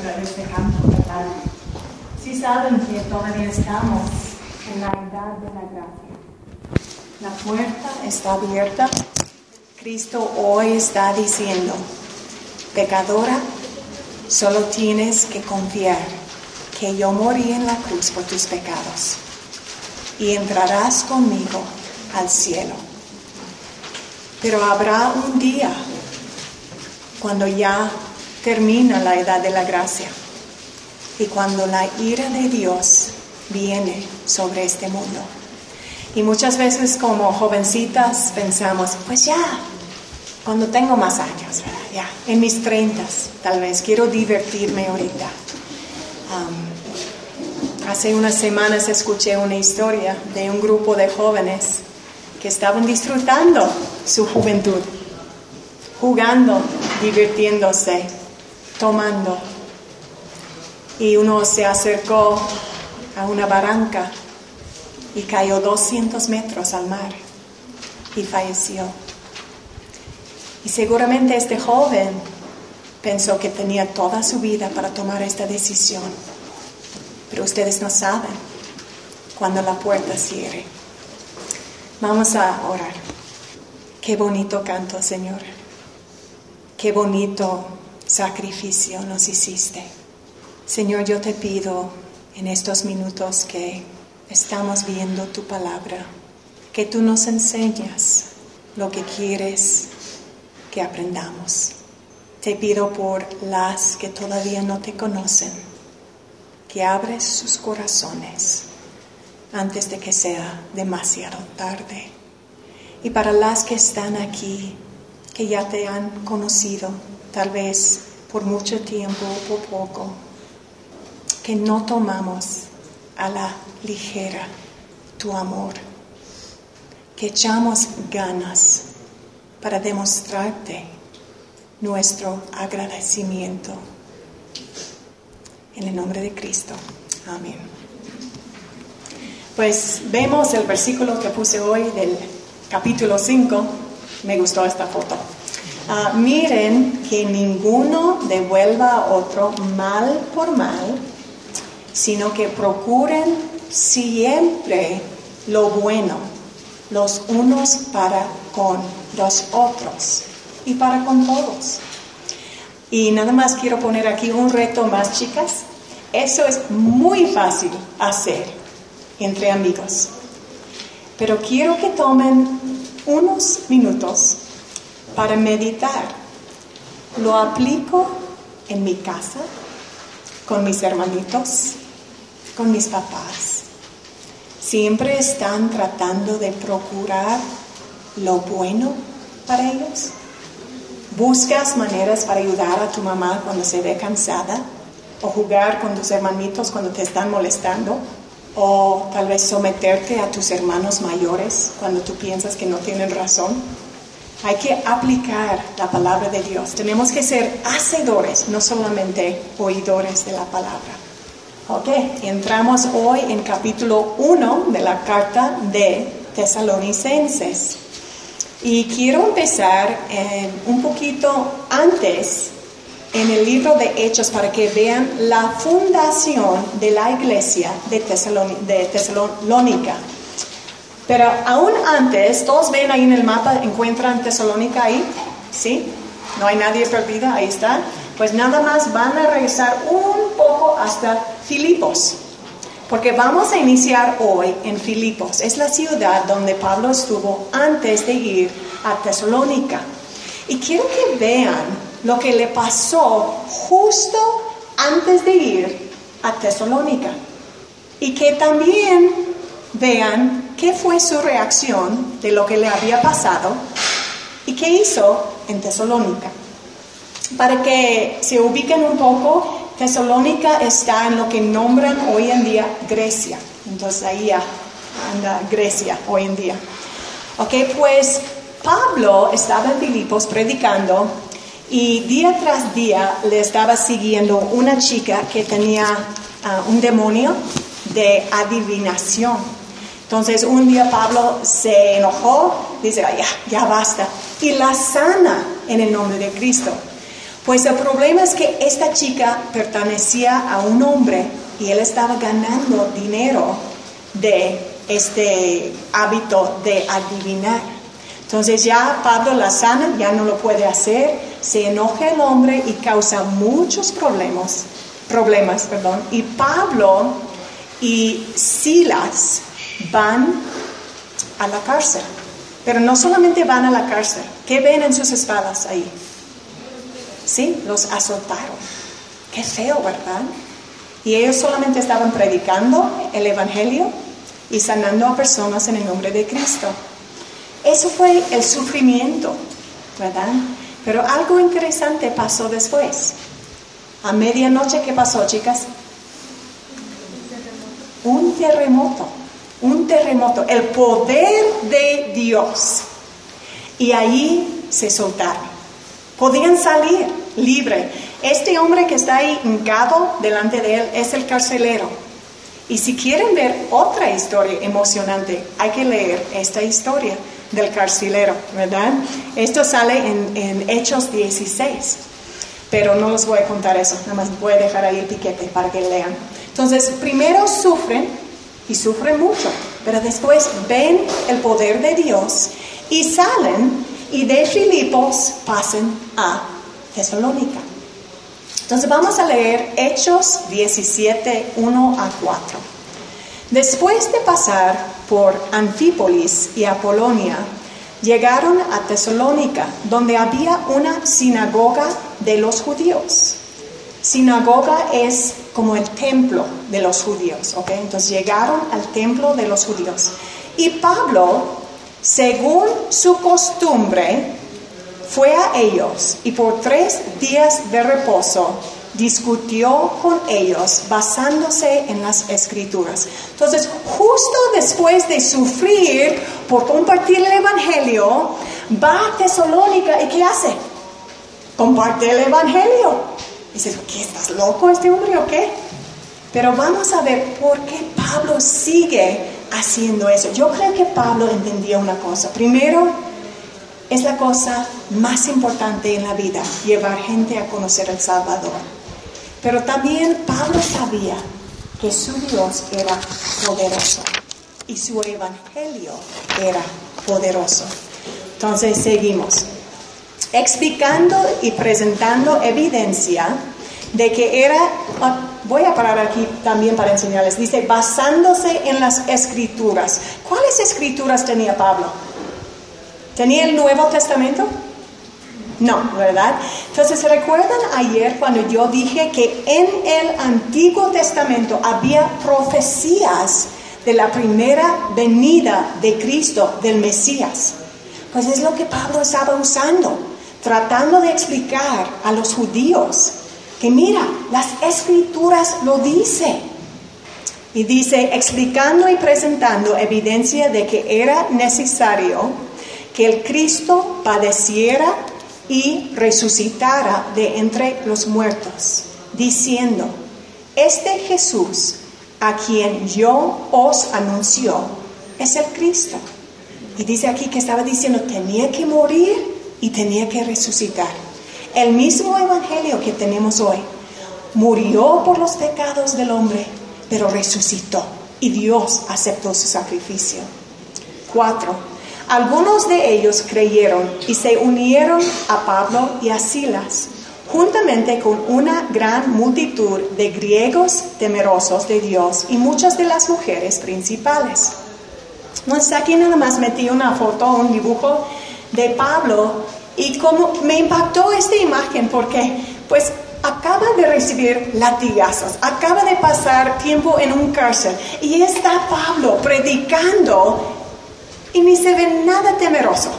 de este canto, ¿verdad? Sí saben que todavía estamos en la edad de la gracia. La puerta está abierta. Cristo hoy está diciendo, pecadora, solo tienes que confiar que yo morí en la cruz por tus pecados y entrarás conmigo al cielo. Pero habrá un día cuando ya termina la edad de la gracia y cuando la ira de Dios viene sobre este mundo. Y muchas veces como jovencitas pensamos, pues ya, cuando tengo más años, ¿verdad? Ya, en mis 30s, tal vez, quiero divertirme ahorita. Hace unas semanas escuché una historia de un grupo de jóvenes que estaban disfrutando su juventud, jugando, divirtiéndose, tomando. Y uno se acercó a una barranca y cayó 200 metros al mar y falleció. Y seguramente este joven pensó que tenía toda su vida para tomar esta decisión. Pero ustedes no saben cuando la puerta cierre. Vamos a orar. Qué bonito canto, Señor. Qué bonito sacrificio nos hiciste. Señor, yo te pido en estos minutos que estamos viendo tu palabra, que tú nos enseñas lo que quieres que aprendamos. Te pido por las que todavía no te conocen, que abres sus corazones antes de que sea demasiado tarde. Y para las que están aquí, que ya te han conocido, tal vez por mucho tiempo o por poco, que no tomamos a la ligera tu amor, que echamos ganas para demostrarte nuestro agradecimiento. En el nombre de Cristo. Amén. Pues vemos el versículo que puse hoy del capítulo 5. Me gustó esta foto. Miren que ninguno devuelva a otro mal por mal, sino que procuren siempre lo bueno, los unos para con los otros y para con todos. Y nada más quiero poner aquí un reto más, chicas. Eso es muy fácil hacer entre amigos. Pero quiero que tomen unos minutos para meditar. Lo aplico en mi casa, con mis hermanitos, con mis papás. Siempre están tratando de procurar lo bueno para ellos. ¿Buscas maneras para ayudar a tu mamá cuando se ve cansada? ¿O jugar con tus hermanitos cuando te están molestando? ¿O tal vez someterte a tus hermanos mayores cuando tú piensas que no tienen razón? Hay que aplicar la palabra de Dios. Tenemos que ser hacedores, no solamente oidores de la palabra. Ok, entramos hoy en capítulo 1 de la carta de Tesalonicenses. Y quiero empezar un poquito antes en el libro de Hechos para que vean la fundación de la iglesia de Tesalónica. Pero aún antes, todos ven ahí en el mapa, ¿encuentran Tesalónica ahí? ¿Sí? ¿No hay nadie perdido? Ahí está. Pues nada más van a regresar un poco hasta Filipos. Porque vamos a iniciar hoy en Filipos. Es la ciudad donde Pablo estuvo antes de ir a Tesalónica. Y quiero que vean lo que le pasó justo antes de ir a Tesalónica. Y que también vean qué fue su reacción de lo que le había pasado y qué hizo en Tesalónica. Para que se ubiquen un poco, Tesalónica está en lo que nombran hoy en día Grecia. Entonces ahí anda Grecia hoy en día. Ok, pues Pablo estaba en Filipos predicando y día tras día le estaba siguiendo una chica que tenía un demonio de adivinación. Entonces un día Pablo se enojó, dice, ya basta, y la sana en el nombre de Cristo. Pues el problema es que esta chica pertenecía a un hombre y él estaba ganando dinero de este hábito de adivinar. Entonces ya Pablo la sana, ya no lo puede hacer, se enoja el hombre y causa muchos problemas, y Pablo y Silas van a la cárcel. Pero no solamente van a la cárcel. ¿Qué ven en sus espadas ahí? Sí, los azotaron. Qué feo, ¿verdad? Y ellos solamente estaban predicando el evangelio y sanando a personas en el nombre de Cristo. Eso fue el sufrimiento, ¿verdad? Pero algo interesante pasó después. A medianoche, ¿qué pasó, chicas? Un terremoto. El poder de Dios. Y ahí se soltaron. Podían salir libre. Este hombre que está ahí hincado delante de él es el carcelero. Y si quieren ver otra historia emocionante, hay que leer esta historia del carcelero, ¿verdad? Esto sale en Hechos 16. Pero no les voy a contar eso, nada más voy a dejar ahí el piquete para que lean. Entonces, primero sufren, y sufren mucho, pero después ven el poder de Dios y salen, y de Filipos pasan a Tesalónica. Entonces vamos a leer Hechos 17, 1 a 4. Después de pasar por Anfípolis y Apolonia, llegaron a Tesalónica, donde había una sinagoga de los judíos. Sinagoga es como el templo de los judíos, ¿ok? Entonces llegaron al templo de los judíos. Y Pablo, según su costumbre, fue a ellos y por 3 días de reposo discutió con ellos basándose en las Escrituras. Entonces, justo después de sufrir por compartir el Evangelio, va a Tesalónica y ¿qué hace? Comparte el Evangelio. Dices, ¿qué, estás loco este hombre o qué? Pero vamos a ver por qué Pablo sigue haciendo eso. Yo creo que Pablo entendía una cosa. Primero, es la cosa más importante en la vida, llevar gente a conocer al Salvador. Pero también Pablo sabía que su Dios era poderoso y su evangelio era poderoso. Entonces seguimos explicando y presentando evidencia de que era, voy a parar aquí también para enseñarles, dice basándose en las Escrituras. ¿Cuáles Escrituras tenía Pablo? ¿Tenía el Nuevo Testamento? No, ¿verdad? Entonces, ¿recuerdan ayer cuando yo dije que en el Antiguo Testamento había profecías de la primera venida de Cristo, del Mesías? Pues es lo que Pablo estaba usando, tratando de explicar a los judíos que mira, las Escrituras lo dicen. Y dice, explicando y presentando evidencia de que era necesario que el Cristo padeciera y resucitara de entre los muertos, diciendo, este Jesús a quien yo os anuncio es el Cristo. Y dice aquí que estaba diciendo, tenía que morir y tenía que resucitar. El mismo evangelio que tenemos hoy, murió por los pecados del hombre, pero resucitó y Dios aceptó su sacrificio. 4. Algunos de ellos creyeron y se unieron a Pablo y a Silas, juntamente con una gran multitud de griegos temerosos de Dios y muchas de las mujeres principales. Entonces aquí nada más metí una foto, un dibujo de Pablo y como me impactó esta imagen porque pues acaba de recibir latigazos, acaba de pasar tiempo en un cárcel y está Pablo predicando. Y ni se ve nada temeroso.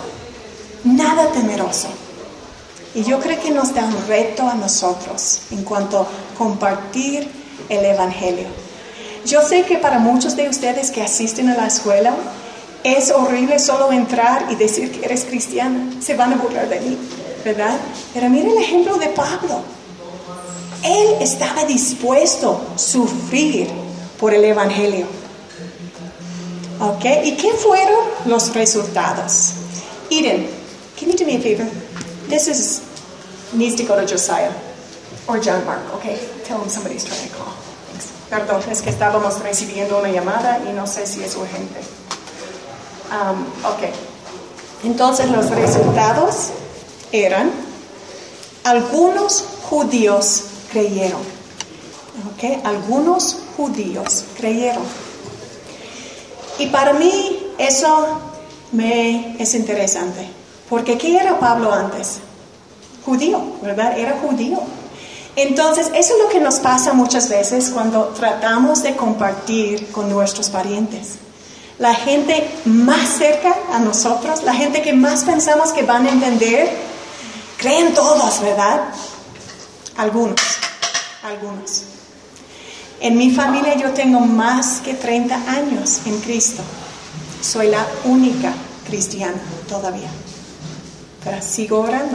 Y yo creo que nos da un reto a nosotros en cuanto a compartir el Evangelio. Yo sé que para muchos de ustedes que asisten a la escuela, es horrible solo entrar y decir que eres cristiana. Se van a burlar de mí, ¿verdad? Pero mira el ejemplo de Pablo. Él estaba dispuesto a sufrir por el Evangelio. Okay, ¿y qué fueron los resultados? Eden, can you do me a favor? This is needs to go to Josiah or John Mark. Okay, tell him somebody's trying to call. Thanks. Perdón, es que estábamos recibiendo una llamada y no sé si es urgente. Ok. Entonces los resultados eran: algunos judíos creyeron. Ok, algunos judíos creyeron. Y para mí eso es interesante. Porque ¿qué era Pablo antes? Judío, ¿verdad? Era judío. Entonces, eso es lo que nos pasa muchas veces cuando tratamos de compartir con nuestros parientes. La gente más cerca a nosotros, la gente que más pensamos que van a entender, creen todos, ¿verdad? Algunos. En mi familia yo tengo más que 30 años en Cristo. Soy la única cristiana todavía. Pero sigo orando.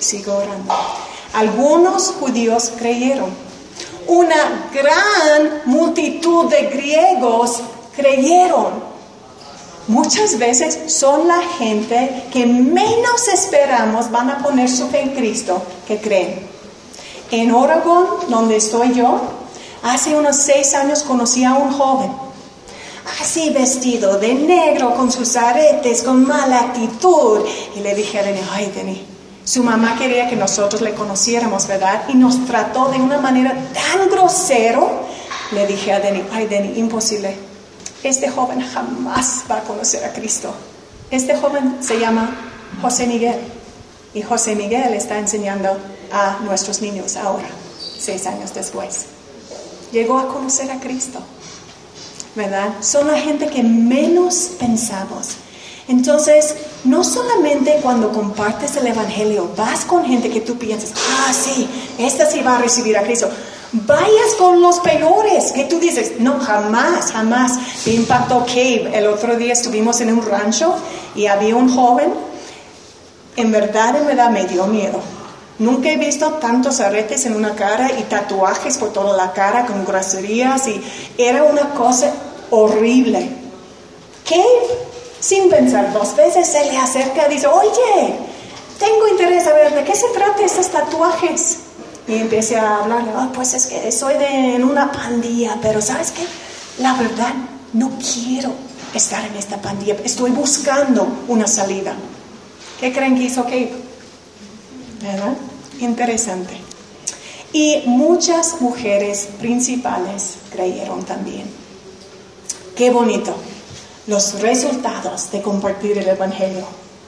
Algunos judíos creyeron. Una gran multitud de griegos creyeron. Muchas veces son la gente que menos esperamos van a poner su fe en Cristo que creen. En Oregon, donde estoy yo, hace unos 6 años conocí a un joven, así vestido de negro, con sus aretes, con mala actitud. Y le dije a Denny, ay Denny, su mamá quería que nosotros le conociéramos, ¿verdad? Y nos trató de una manera tan grosero. Le dije a Denny, ay Denny, imposible. Este joven jamás va a conocer a Cristo. Este joven se llama José Miguel. Y José Miguel está enseñando a nuestros niños ahora, 6 años después. Llegó a conocer a Cristo, ¿verdad? Son la gente que menos pensamos. Entonces, no solamente cuando compartes el Evangelio, vas con gente que tú piensas, sí, esta sí va a recibir a Cristo. Vayas con los peores, que tú dices, no, jamás. Me impactó Cabe. El otro día estuvimos en un rancho y había un joven. En verdad me dio miedo. Nunca he visto tantos aretes en una cara y tatuajes por toda la cara con groserías, y era una cosa horrible. Cabe, sin pensar 2 veces, se le acerca y dice, oye, tengo interés a ver de qué se trata estos tatuajes. Y empecé a hablarle, pues es que soy en una pandilla, pero ¿sabes qué? La verdad, no quiero estar en esta pandilla, estoy buscando una salida. ¿Qué creen que hizo Cabe? ¿Verdad? Interesante. Y muchas mujeres principales creyeron también. Qué bonito. Los resultados de compartir el Evangelio.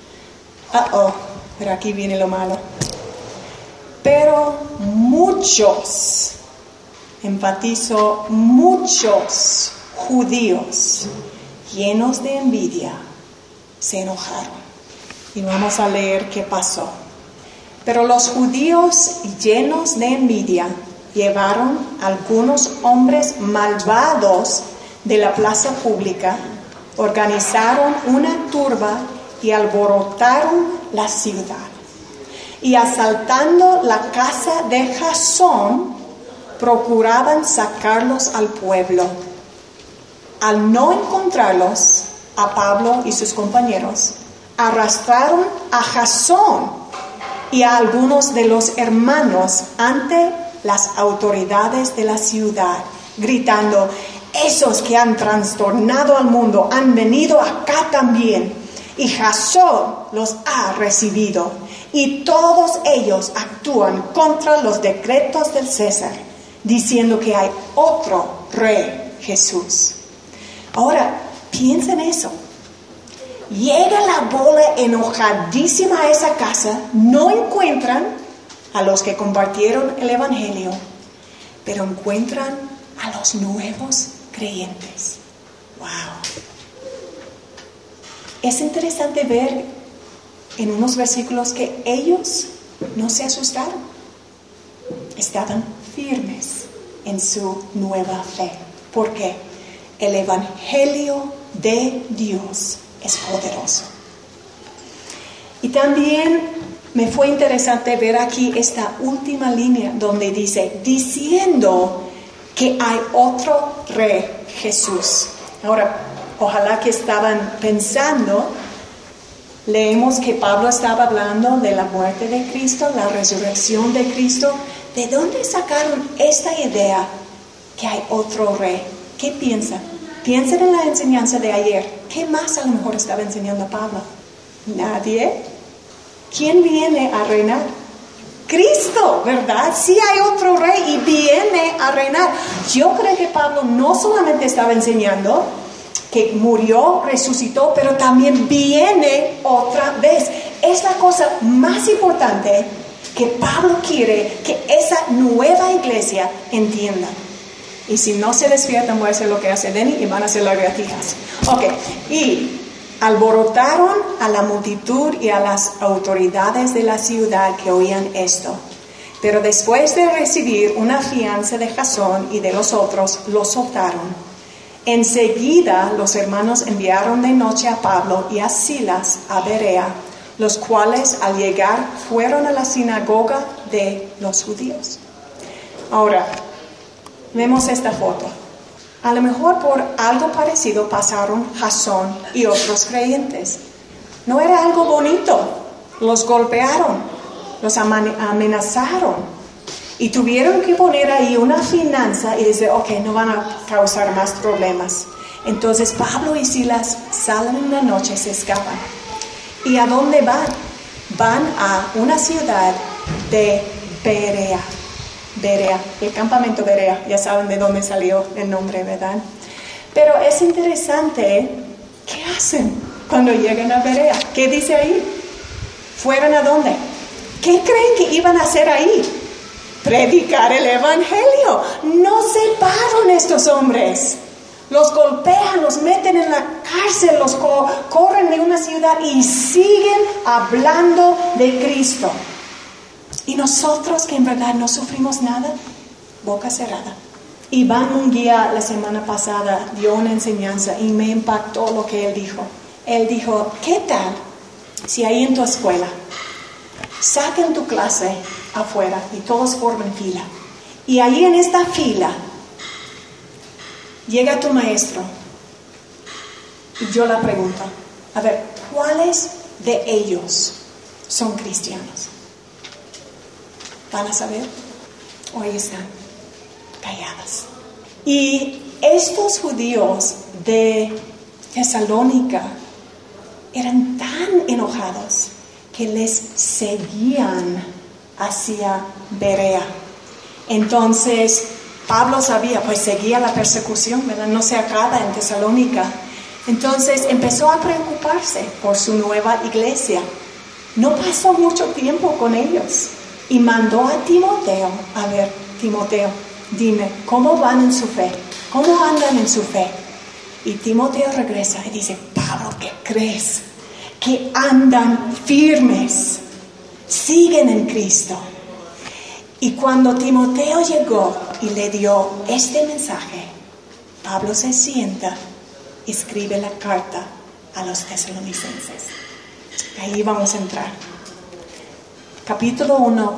Pero aquí viene lo malo. Pero muchos, enfatizo, muchos judíos llenos de envidia se enojaron. Y vamos a leer qué pasó. Pero los judíos llenos de envidia llevaron a algunos hombres malvados de la plaza pública, organizaron una turba y alborotaron la ciudad. Y asaltando la casa de Jasón, procuraban sacarlos al pueblo. Al no encontrarlos, a Pablo y sus compañeros, arrastraron a Jasón y a algunos de los hermanos ante las autoridades de la ciudad, gritando, esos que han trastornado al mundo han venido acá también, y Jasón los ha recibido, y todos ellos actúan contra los decretos del César, diciendo que hay otro rey, Jesús. Ahora, piensa en eso. Llega la bola enojadísima a esa casa, no encuentran a los que compartieron el Evangelio, pero encuentran a los nuevos creyentes. ¡Wow! Es interesante ver en unos versículos que ellos no se asustaron. Estaban firmes en su nueva fe. ¿Por qué? El Evangelio de Dios es poderoso. Y también me fue interesante ver aquí esta última línea donde dice, diciendo que hay otro rey, Jesús. Ahora, ojalá que estaban pensando Leemos que Pablo estaba hablando de la muerte de Cristo, la resurrección de Cristo. ¿De dónde sacaron esta idea que hay otro rey? ¿Qué piensan? Piensen en la enseñanza de ayer. ¿Qué más a lo mejor estaba enseñando Pablo? Nadie. ¿Quién viene a reinar? Cristo, ¿verdad? Sí hay otro rey y viene a reinar. Yo creo que Pablo no solamente estaba enseñando que murió, resucitó, pero también viene otra vez. Es la cosa más importante que Pablo quiere que esa nueva iglesia entienda. Y si no se despiertan, voy a hacer lo que hace Denny y van a hacer las gatijas. Ok, y alborotaron a la multitud y a las autoridades de la ciudad que oían esto. Pero después de recibir una fianza de Jasón y de los otros, lo soltaron. Enseguida los hermanos enviaron de noche a Pablo y a Silas a Berea, los cuales al llegar fueron a la sinagoga de los judíos. Ahora, vemos esta foto. A lo mejor por algo parecido pasaron Jasón y otros creyentes. No era algo bonito. Los golpearon, los amenazaron. Y tuvieron que poner ahí una fianza y decir, ok, no van a causar más problemas. Entonces Pablo y Silas salen una noche, se escapan. ¿Y a dónde van? Van a una ciudad de Berea. Berea, el campamento Berea. Ya saben de dónde salió el nombre, ¿verdad? Pero es interesante, ¿qué hacen cuando llegan a Berea? ¿Qué dice ahí? ¿Fueron a dónde? ¿Qué creen que iban a hacer ahí? Predicar el evangelio. No se paran estos hombres. Los golpean, los meten en la cárcel, los corren de una ciudad y siguen hablando de Cristo. Y nosotros que en verdad no sufrimos nada, boca cerrada. Iván Munguía la semana pasada dio una enseñanza y me impactó lo que él dijo. Él dijo, ¿qué tal si ahí en tu escuela saquen tu clase afuera y todos forman fila? Y ahí en esta fila llega tu maestro y yo la pregunto, a ver, ¿cuáles de ellos son cristianos? ¿Van a saber? Hoy están calladas. Y estos judíos de Tesalónica eran tan enojados que les seguían hacia Berea. Entonces Pablo sabía, pues seguía la persecución, ¿verdad? No se acaba en Tesalónica. Entonces empezó a preocuparse por su nueva iglesia. No pasó mucho tiempo con ellos y mandó a Timoteo, a ver, Timoteo, dime, ¿cómo van en su fe? ¿Cómo andan en su fe? Y Timoteo regresa y dice, Pablo, ¿qué crees? Que andan firmes, siguen en Cristo. Y cuando Timoteo llegó y le dio este mensaje, Pablo se sienta y escribe la carta a los tesalonicenses. Ahí vamos a entrar. Capítulo 1:1.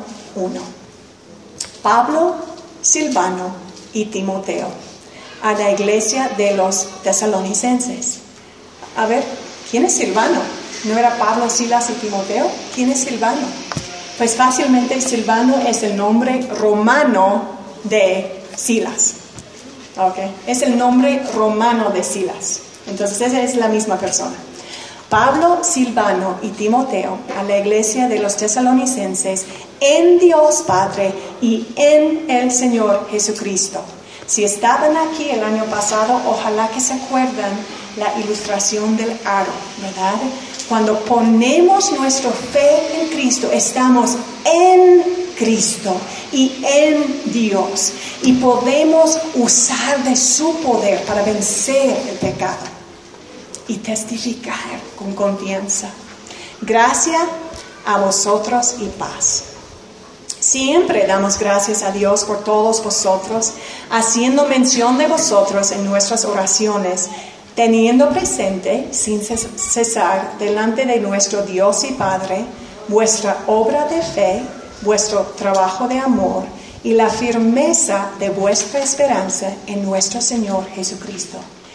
Pablo, Silvano y Timoteo a la iglesia de los tesalonicenses. A ver, ¿quién es Silvano? ¿No era Pablo, Silas y Timoteo? ¿Quién es Silvano? Pues fácilmente Silvano es el nombre romano de Silas. Okay. Es el nombre romano de Silas. Entonces esa es la misma persona. Pablo, Silvano y Timoteo a la iglesia de los tesalonicenses en Dios Padre y en el Señor Jesucristo. Si estaban aquí el año pasado, ojalá que se acuerdan la ilustración del aro, ¿verdad? Cuando ponemos nuestra fe en Cristo, estamos en Cristo y en Dios. Y podemos usar de su poder para vencer el pecado y testificar con confianza. Gracias a vosotros y paz. Siempre damos gracias a Dios por todos vosotros, haciendo mención de vosotros en nuestras oraciones, teniendo presente sin cesar delante de nuestro Dios y Padre vuestra obra de fe, vuestro trabajo de amor y la firmeza de vuestra esperanza en nuestro Señor Jesucristo.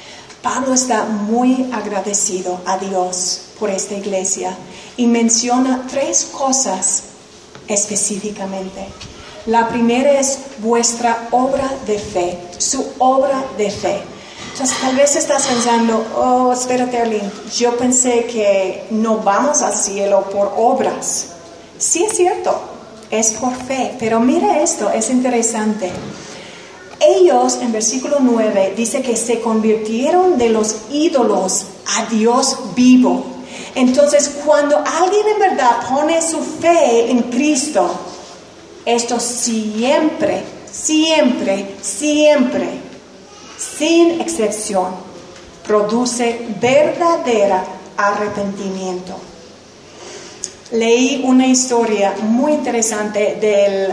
Pablo está muy agradecido a Dios por esta iglesia y menciona 3 cosas específicamente. La primera es vuestra obra de fe, su obra de fe. Entonces, tal vez estás pensando, oh, espérate, Arlene, yo pensé que no vamos al cielo por obras. Sí es cierto, es por fe, pero mira esto, es interesante. Ellos, en versículo 9, dice que se convirtieron de los ídolos a Dios vivo. Entonces, cuando alguien en verdad pone su fe en Cristo, esto siempre, siempre, siempre, sin excepción, produce verdadero arrepentimiento. Leí una historia muy interesante del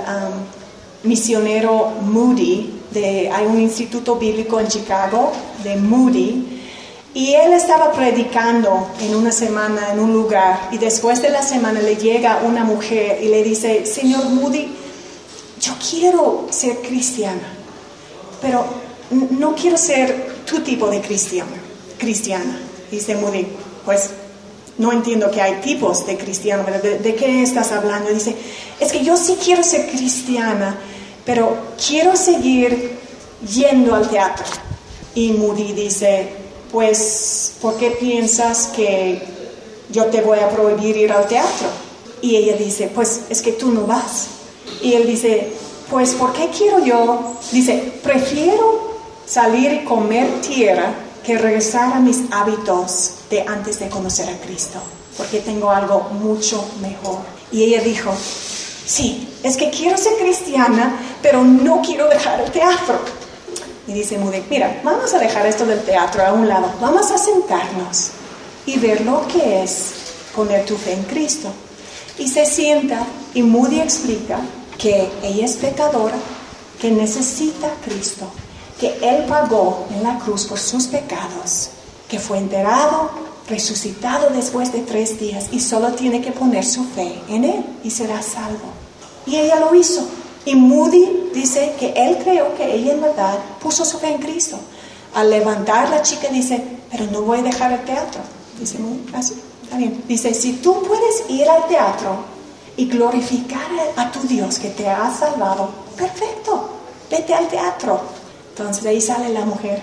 misionero Moody. Hay un instituto bíblico en Chicago de Moody, y él estaba predicando en una semana en un lugar, y después de la semana le llega una mujer y le dice, señor Moody, yo quiero ser cristiana, pero no quiero ser tu tipo de cristiana. Dice Moody, pues no entiendo que hay tipos de cristiano, ¿de qué estás hablando? Dice, es que yo sí quiero ser cristiana, pero quiero seguir yendo al teatro. Y Moody dice, pues, ¿por qué piensas que yo te voy a prohibir ir al teatro? Y ella dice, pues, es que tú no vas. Y él dice, pues, ¿por qué quiero yo? Dice, prefiero salir y comer tierra que regresar a mis hábitos de antes de conocer a Cristo, porque tengo algo mucho mejor. Y ella dijo, sí, es que quiero ser cristiana, pero no quiero dejar el teatro. Y dice Moody, mira, vamos a dejar esto del teatro a un lado, vamos a sentarnos y ver lo que es poner tu fe en Cristo. Y se sienta y Moody explica que ella es pecadora, que necesita a Cristo, que Él pagó en la cruz por sus pecados, que fue enterrado, resucitado después de 3 días y solo tiene que poner su fe en Él y será salvo. Y ella lo hizo. Y Moody dice que él creyó que ella en verdad puso su fe en Cristo. Al levantar, la chica dice, pero no voy a dejar el teatro. Dice Moody, así, está bien. Dice, si tú puedes ir al teatro y glorificar a tu Dios que te ha salvado, perfecto, vete al teatro. Entonces ahí sale la mujer.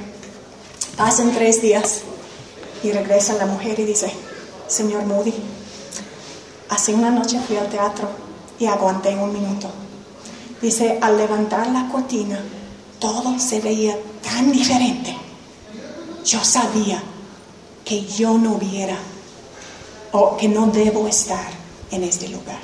Pasan 3 días y regresa la mujer y dice, señor Moody, hace una noche fui al teatro y aguanté 1 minuto. Dice, al levantar la cortina, todo se veía tan diferente. Yo sabía que yo no hubiera, o que no debo estar en este lugar.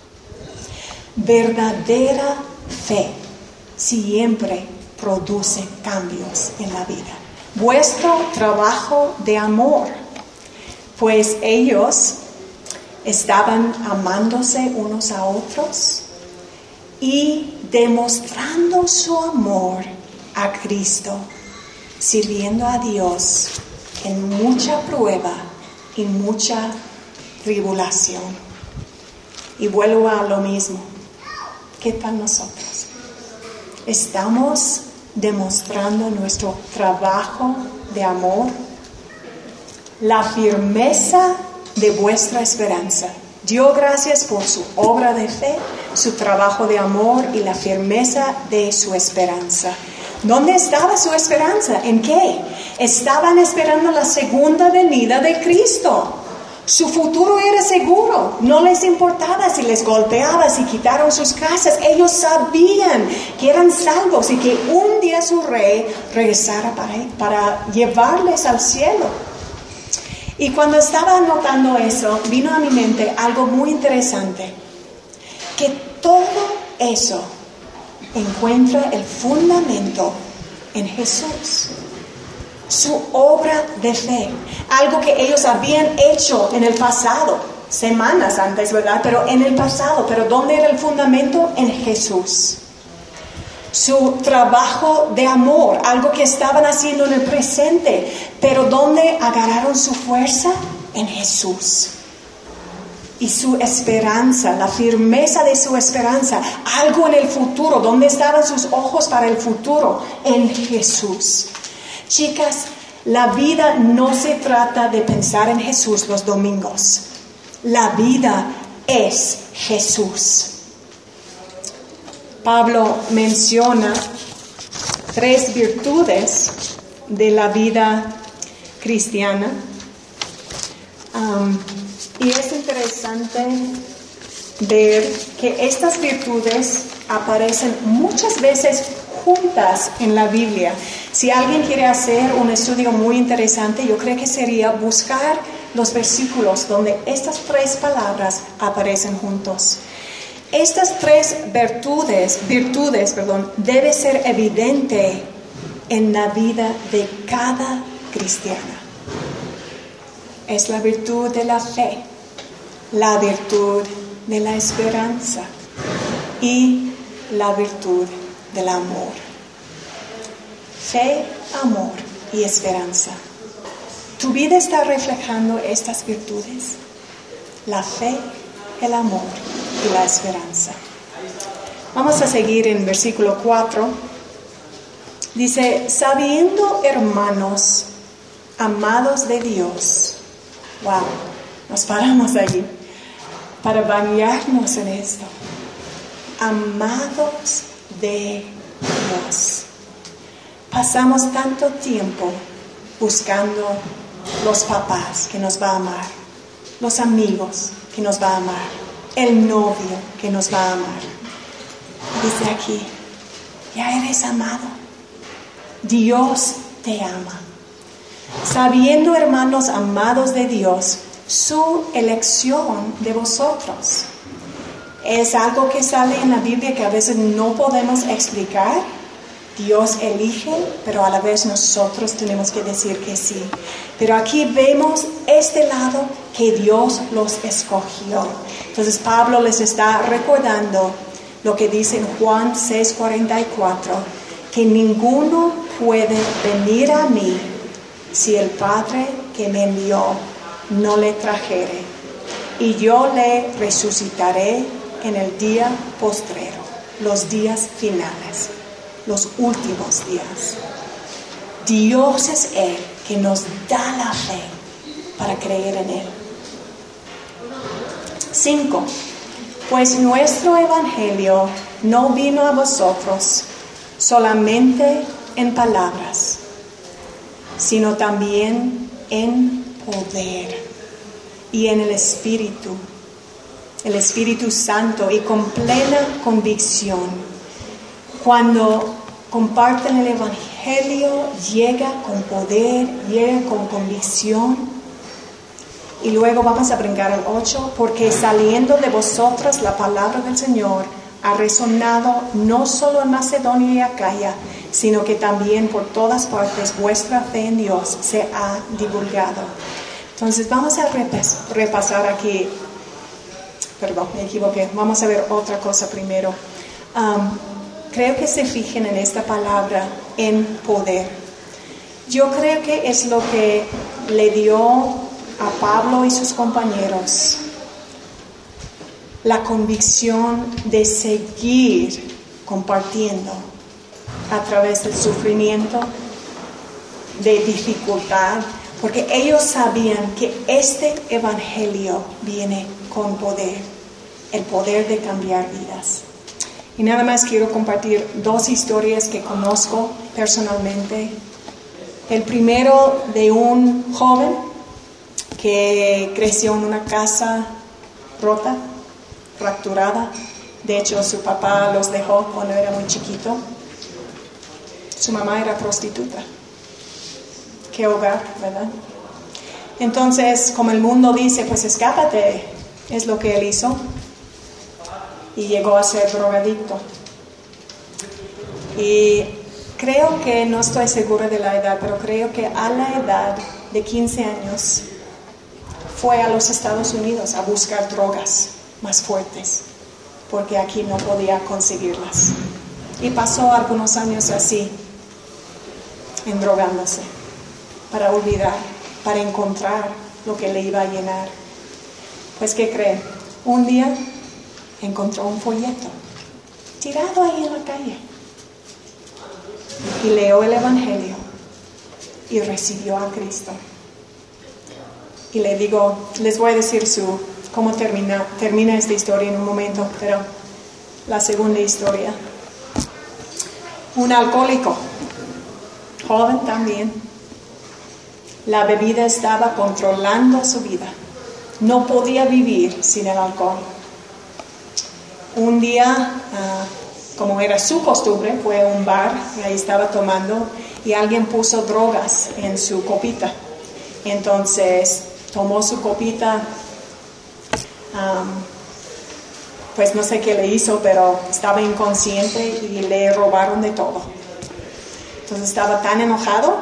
Verdadera fe siempre produce cambios en la vida. Vuestro trabajo de amor, pues ellos estaban amándose unos a otros y demostrando su amor a Cristo, sirviendo a Dios en mucha prueba y mucha tribulación. Y vuelvo a lo mismo. ¿Qué tal nosotros? ¿Estamos demostrando nuestro trabajo de amor? La firmeza de vuestra esperanza. Dio gracias por su obra de fe, su trabajo de amor y la firmeza de su esperanza. ¿Dónde estaba su esperanza? ¿En qué? Estaban esperando la segunda venida de Cristo. Su futuro era seguro. No les importaba si les golpeaba, si quitaron sus casas. Ellos sabían que eran salvos y que un día su rey regresara para llevarles al cielo. Y cuando estaba anotando eso, vino a mi mente algo muy interesante. Que todo eso encuentra el fundamento en Jesús. Su obra de fe. Algo que ellos habían hecho en el pasado. Semanas antes, ¿verdad? Pero en el pasado. ¿Pero dónde era el fundamento? En Jesús. Su trabajo de amor, algo que estaban haciendo en el presente, pero ¿dónde agarraron su fuerza? En Jesús. Y su esperanza, la firmeza de su esperanza, algo en el futuro, ¿dónde estaban sus ojos para el futuro? En Jesús. Chicas, La vida no se trata de pensar en Jesús los domingos. La vida es Jesús. Pablo menciona 3 virtudes de la vida cristiana. Y es interesante ver que estas virtudes aparecen muchas veces juntas en la Biblia. Si alguien quiere hacer un estudio muy interesante, yo creo que sería buscar los versículos donde estas 3 palabras aparecen juntos. Estas 3 virtudes, debe ser evidente en la vida de cada cristiano. Es la virtud de la fe, la virtud de la esperanza y la virtud del amor. Fe, amor y esperanza. ¿Tu vida está reflejando estas virtudes? La fe, el amor y la esperanza. Vamos a seguir en versículo 4. Dice, sabiendo, hermanos, amados de Dios. Wow, nos paramos allí para bañarnos en esto. Amados de Dios. Pasamos tanto tiempo buscando los papás que nos va a amar, los amigos que nos va a amar, el novio que nos va a amar. Dice aquí, ya eres amado. Dios te ama. Sabiendo, hermanos amados de Dios, su elección de vosotros. Es algo que sale en la Biblia que a veces no podemos explicar. Dios elige, pero a la vez nosotros tenemos que decir que sí. Pero aquí vemos este lado que Dios los escogió. Entonces Pablo les está recordando lo que dice en Juan 6:44, que ninguno puede venir a mí si el Padre que me envió no le trajere, y yo le resucitaré en el día postrero, los días finales, los últimos días. Dios es Él que nos da la fe para creer en Él. 5. Pues nuestro evangelio no vino a vosotros solamente en palabras, sino también en poder y en el Espíritu Santo, y con plena convicción. Cuando comparten el evangelio, llega con poder, llega con convicción. Y luego vamos a brincar al 8, porque saliendo de vosotras la palabra del Señor ha resonado no solo en Macedonia y Acaya, sino que también por todas partes vuestra fe en Dios se ha divulgado. Entonces vamos a repasar aquí. Perdón, me equivoqué. Vamos a ver otra cosa primero. Creo que se fijen en esta palabra, en poder. Yo creo que es lo que le dio a Pablo y sus compañeros la convicción de seguir compartiendo a través del sufrimiento, de dificultad, porque ellos sabían que este evangelio viene con poder, el poder de cambiar vidas. Y nada más quiero compartir 2 historias que conozco personalmente. El primero de un joven que creció en una casa rota, fracturada. De hecho, su papá los dejó cuando era muy chiquito. Su mamá era prostituta. Qué hogar, ¿verdad? Entonces, como el mundo dice, pues escápate, es lo que él hizo. Y llegó a ser drogadicto. Y creo que, no estoy segura de la edad, pero creo que a la edad de 15 años fue a los Estados Unidos a buscar drogas más fuertes, porque aquí no podía conseguirlas. Y pasó algunos años así, endrogándose, para olvidar, para encontrar lo que le iba a llenar. Pues, ¿qué creen? Un día encontró un folleto tirado ahí en la calle y leyó el evangelio y recibió a Cristo. Y les voy a decir cómo termina esta historia en un momento, pero la segunda historia. Un alcohólico, joven también. La bebida estaba controlando su vida. No podía vivir sin el alcohol. Un día, como era su costumbre, fue a un bar y ahí estaba tomando y alguien puso drogas en su copita. Entonces tomó su copita, pues no sé qué le hizo, pero estaba inconsciente y le robaron de todo. Entonces estaba tan enojado,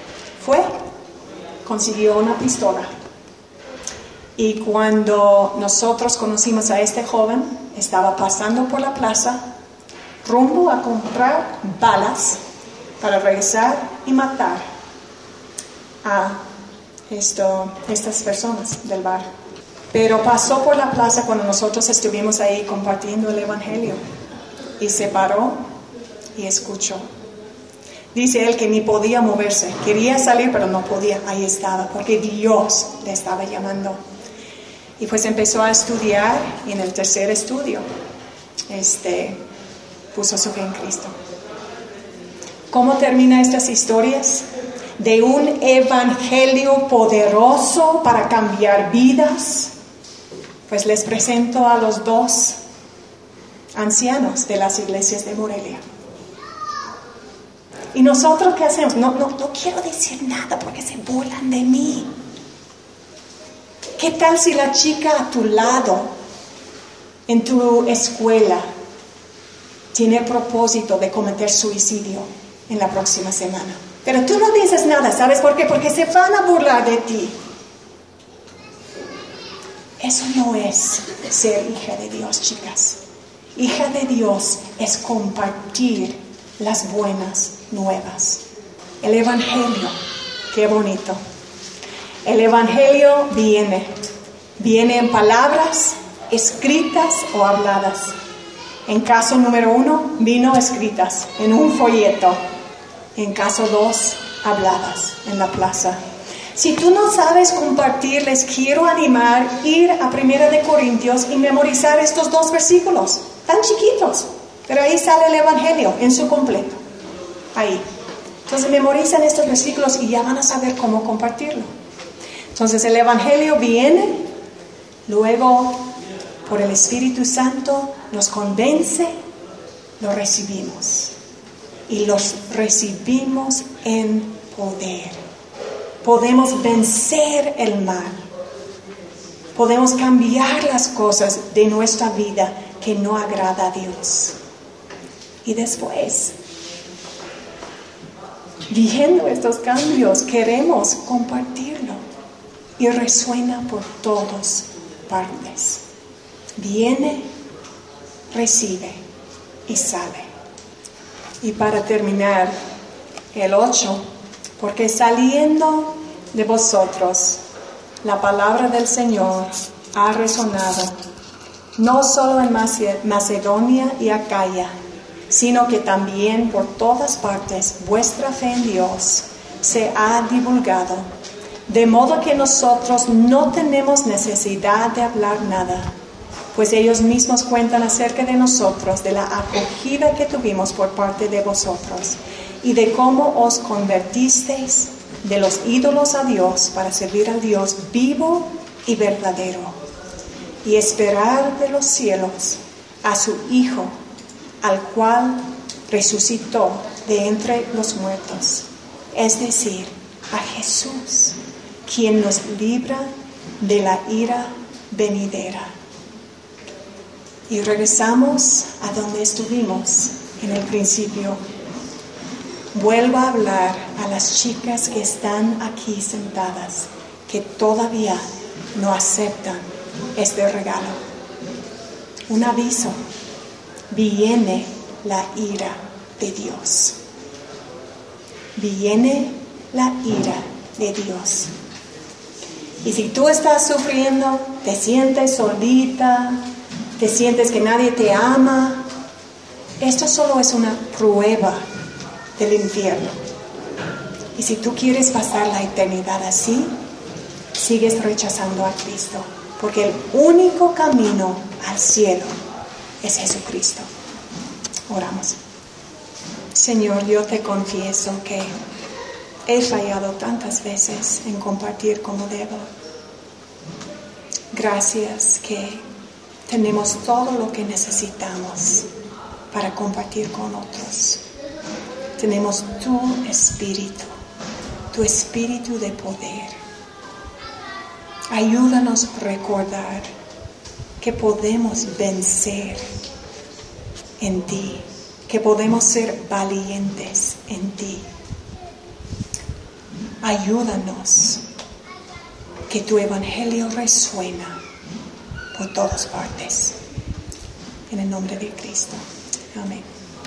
consiguió una pistola. Y cuando nosotros conocimos a este joven, estaba pasando por la plaza, rumbo a comprar balas para regresar y matar a estas personas del bar. Pero pasó por la plaza cuando nosotros estuvimos ahí compartiendo el Evangelio y se paró y escuchó. Dice él que ni podía moverse, quería salir pero no podía, ahí estaba, porque Dios le estaba llamando. Y pues empezó a estudiar y en el tercer estudio puso su fe en Cristo. ¿Cómo terminan estas historias? De un evangelio poderoso para cambiar vidas. Pues les presento a los dos ancianos de las iglesias de Morelia. ¿Y nosotros qué hacemos? No quiero decir nada porque se burlan de mí. ¿Qué tal si la chica a tu lado, en tu escuela, tiene el propósito de cometer suicidio en la próxima semana? Pero tú no dices nada, ¿sabes por qué? Porque se van a burlar de ti. Eso no es ser hija de Dios, chicas. Hija de Dios es compartir las buenas nuevas. El Evangelio, qué bonito. El Evangelio viene en palabras escritas o habladas. En caso número 1, vino escritas en un folleto. En caso 2, habladas en la plaza. Si tú no sabes compartir, les quiero animar a ir a 1 Corintios y memorizar estos 2 versículos, tan chiquitos, pero ahí sale el Evangelio en su completo. Ahí. Entonces memorizan estos versículos y ya van a saber cómo compartirlo. Entonces el Evangelio viene, luego por el Espíritu Santo nos convence, lo recibimos. Y los recibimos en poder. Podemos vencer el mal. Podemos cambiar las cosas de nuestra vida que no agrada a Dios. Y después, viendo estos cambios, queremos compartirlo. Y resuena por todas partes. Viene, recibe y sale. Y para terminar, el 8, porque saliendo de vosotros, la palabra del Señor ha resonado, no solo en Macedonia y Acaya, sino que también por todas partes vuestra fe en Dios se ha divulgado, de modo que nosotros no tenemos necesidad de hablar nada, pues ellos mismos cuentan acerca de nosotros, de la acogida que tuvimos por parte de vosotros, y de cómo os convertisteis de los ídolos a Dios para servir al Dios vivo y verdadero, y esperar de los cielos a su Hijo, al cual resucitó de entre los muertos, es decir, a Jesús, quien nos libra de la ira venidera. Y regresamos a donde estuvimos en el principio. Vuelvo a hablar a las chicas que están aquí sentadas, que todavía no aceptan este regalo. Un aviso: viene la ira de Dios. Viene la ira de Dios. Y si tú estás sufriendo, te sientes solita, te sientes que nadie te ama, esto solo es una prueba del infierno. Y si tú quieres pasar la eternidad así, sigues rechazando a Cristo, porque el único camino al cielo es Jesucristo. Oramos. Señor, yo te confieso que he fallado tantas veces en compartir como debo. Gracias que tenemos todo lo que necesitamos para compartir con otros. Tenemos tu espíritu de poder. Ayúdanos a recordar que podemos vencer en ti, que podemos ser valientes en ti. Ayúdanos que tu evangelio resuena por todas partes. En el nombre de Cristo. Amén.